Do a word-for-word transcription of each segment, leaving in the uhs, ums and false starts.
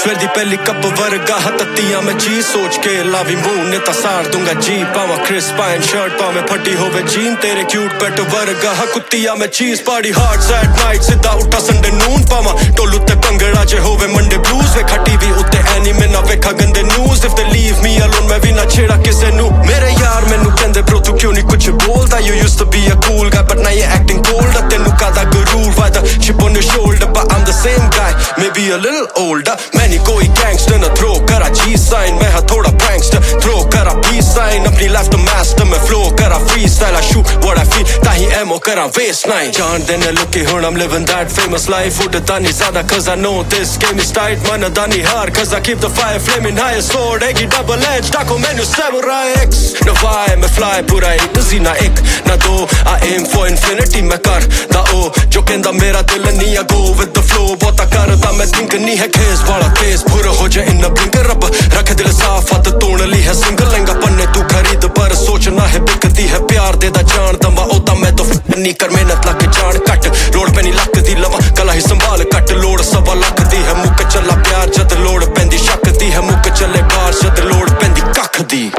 ਸਵੇਰ ਦੀ ਪਹਿਲੀ ਕੱਪ ਵਰਗਾ ਹੱਤੀਆਂ ਮੈਂ ਚੀਜ਼ ਸੋਚ ਕੇ ਲਾਵੀ ਮੂੰਹ ਨੇ ਤਾਂ ਸਾੜ ਦੂੰਗਾ ਜੀ ਪਾਵਾਂ ਕ੍ਰਿਸ ਪਾਇਨ ਸ਼ਰਟ ਪਾਵੇਂ ਫੱਟੀ ਹੋਵੇ ਜੀਨ ਤੇਰੇ ਕਿਊਟ ਪੈਟ ਵਰਗਾ ਕੁੱਤੀਆਂ ਮੈਂ ਚੀਜ਼ ਪਾੜੀ ਹਾਰਡ ਸੈਡ ਨਾਈਟ ਸਿੱਧਾ ਉੱਠਾ ਸੰਡੇ ਨੂਨ ਪਾਵਾਂ ਢੋਲ ਉੱਤੇ ਭੰਗੜਾ ਜੇ ਹੋਵੇ ਮੰਡੇ ਬਲੂਜ਼ ਵੇਖਾ ਟੀਵੀ ਉੱਤੇ ਐਨੀਮੇ ਨਾ ਵੇਖਾ ਗੰਦੇ news if they leave me alone ਮੈਂ ਵੀ ਨਾ ਛੇੜਾ ਕਿਸੇ ਨੂੰ ਮੇਰੇ ਯਾਰ ਮੈਨੂੰ ਕਹਿੰਦੇ bro ਤੂੰ ਕਿਉਂ ਨਹੀਂ ਕੁਛ ਬੋਲਦਾ you used to be a cool guy but now you're acting cold ਤੈਨੂੰ ਕਾਦਾ ਗਰੂਰ why the chip on your shoulder but I'm the same guy maybe a little older ਮੈਂ ਨਹੀਂ ਕੋਈ gangster ਨਾ throw ਕਰਾ G sign ਮੈਂ ਹਾਂ ਥੋੜਾ prankster throw ਕਰਾ B sign ਆਪਣੀ life to master ਮੈਂ flow ਕਰਾ freestyle I shoot what I feel ਤਾਂ ਹੀ ammo ਕਰਾ waste nine ਜਾਣਦੇ ਨੇ ਲੋਕੀ ਹੁਣ I'm living that famous life ਉੱਡਦਾ ਨਹੀਂ ਜ਼ਿਆਦਾ cause I know this game is tight ਮੰਨਦਾ ਨਹੀਂ ਹਾਰ cause I keep the fire flaming high as sword eggy double edge taco menu samurai X no vibe ਮੈਂ fly ਪੂਰਾ ਇੱਕ ਸੀ ਨਾ ਇੱਕ ਨਾ ਦੋ I aim for infinity ਮੈਂ ਕਰਦਾ ਉਹ ਜੋ ਕਹਿੰਦਾ ਮੇਰਾ ਦਿਲ ਨਹੀਂ ਆ go with the flow ਬਹੁਤਾ ਕਰਦਾ ਮੈਂ think ਨਹੀਂ ਹੈ ਖੇਸ ਵਾਲਾ ਕੇਸ ਪੂਰਾ ਹੋ ਜਾ ਇੰਨਾ ਬਲਿੰਕ ਰੱਬ ਰੱਖ ਦਿਲ ਸਾਫ ਹੱਥ ਤੋੜ ਲਈ ਹੈ ਸਿੰਗਲ ਲਹਿੰਗਾ ਪੰਨੇ ਤੂੰ ਖਰੀਦ ਪਰ ਸੋਚਣਾ ਹੈ ਵਿਕਦੀ ਹੈ ਪਿਆਰ ਦੇ ਦਾ ਜਾਣ ਦਮਾ ਉਹ ਤਾਂ ਮੈਂ ਤਾਂ ਨਹੀਂ ਕਰ ਮਿਹਨਤ ਲੱਗ ਜਾਣ ਘੱਟ ਲੋੜ ਪੈਣੀ ਲੱਕ ਦੀ ਲਵਾ ਕਲਾ ਹੀ ਸੰਭਾਲ ਘੱਟ ਲੋੜ ਸਵਾ ਲੱਖ ਦੀ ਹੈ ਮੁੱਕ ਚੱਲਾ ਪਿਆਰ ਜਦ ਲੋੜ ਪੈਂਦੀ ਸ਼ੱਕ ਦੀ ਹੈ ਮੁੱਕ ਚੱਲੇ ਬਾਹਰ ਜਦ ਲੋੜ ਪੈਂਦੀ ਕੱਖ ਦੀ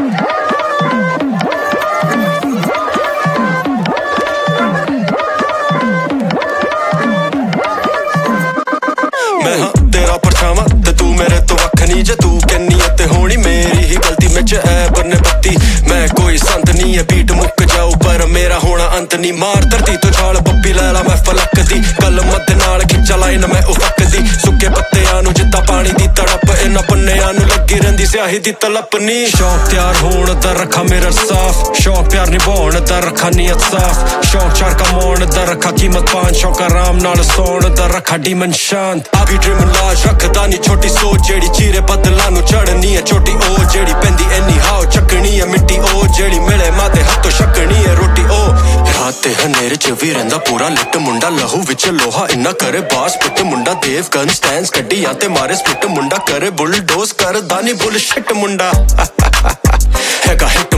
ਮੈਂ ਹਾਂ ਤੇਰਾ ਪਰਛਾਵਾਂ ਤੇ ਤੂੰ ਮੇਰੇ ਤੋਂ ਵੱਖ ਨਹੀਂ ਜੇ ਤੂੰ ਕਹਿੰਨੀ ਤੇ ਹੋਣੀ ਮੇਰੀ ਹੀ ਗਲਤੀ ਵਿੱਚ ਐ ਬੰਨੇ ਬੱਤੀ ਮੈਂ ਕੋਈ ਸੰਤ ਨਹੀਂ ਹੈ ਬੀਟ ਮੁੱਕ ਜਾਊ ਪਰ ਮੇਰਾ ਹੋਣਾ ਅੰਤ ਨਹੀਂ ਮਾਰ ਧਰਤੀ ਤੋਂ ਛਾਲ ਪੱਪੀ ਲੈ ਲਾ ਮੈਂ ਫਲਕ ਦੀ ਕਲਮ ਦੇ ਨਾਲ ਖਿੱਚਾ ਲਾਈਨ ਮੈਂ ਉਫਕ ਦੀ ਸੁੱਕੇ ਪੱਤਿਆਂ ਨੂੰ ਜਿੱਦਾਂ ਪਾਣੀ ਦੀ ਤੜਪ ਇਹਨਾਂ ਪੰਨਿਆਂ ਨੂੰ ਲੱਗੀ ਰਹਿੰਦੀ ਸਿਆਹੀ ਦੀ ਤਲਪ ਨੀ ਸ਼ੌਕ ਤਿਆਰ ਹੋਣ ਦਾ ਰੱਖਾ ਮੇਰਾ ਸਾਫ ਸ਼ੌਕ ਪਿਆਰ ਨਿਭਾਉਣ ਦਾ ਰੱਖਾ ਨੀਅਤ ਸਾਫ ਸ਼ੌਕ ਚਾਰ ਕਮਾਉਣ ਦਾ ਰੱਖਾ ਕੀਮਤ ਪਾਨ ਸ਼ੌਕ ਆਰਾਮ ਨਾਲ ਸੌਣ ਦਾ ਰੱਖਾ ਡੀਮਨ ਸ਼ਾਂਤ ਆ ਵੀ ਡ੍ਰੀਮ ਲਾਜ ਰੱਖਦਾ ਨੀ ਛੋਟੀ ਸੋਚ ਜਿਹੜੀ ਚੀਰੇ ਬਦਲਾਂ ਨੂੰ ਚੜਨੀ ਹੈ ਛੋਟੀ ਉਹ ਜਿਹੜੀ ਪੈਂਦੀ ਐਨੀ ਹਾਓ ਚੱਕਣੀ ਹੈ ਮਿੱਟੀ ਉਹ ਜਿਹੜੀ ਮਿਲੇ ਮਾਤੇ ਹੱਥੋਂ ਛਕਣੀ ਹੈ ਰੋਟੀ ਉਹ ਰਾਤ ਤੇ ਹਨੇਰੇ ਚ ਵੀ ਰਹਿੰਦਾ ਪੂਰਾ ਲਿੱਟ ਮੁੰਡਾ ਲਹੂ ਵਿੱਚ ਲੋਹਾ ਇੰਨਾ ਕਰੇ ਬਾਸ ਪਿੱਟ ਮੁੰਡਾ ਦੇਵ ਗਨ ਸਟੈਂਡਸ ਕੱਢੀਆਂ ਤੇ ਮਾਰੇ ਸਪਿੱਟ ਮੁੰਡਾ ਕਰੇ ਬੁਲਡੋਜ਼ ਕਰਦਾ ਨੀ ਬੁਲਸ਼ਿਟ ਮੁੰਡਾ ਹੈਗਾ ਹਿੱਟ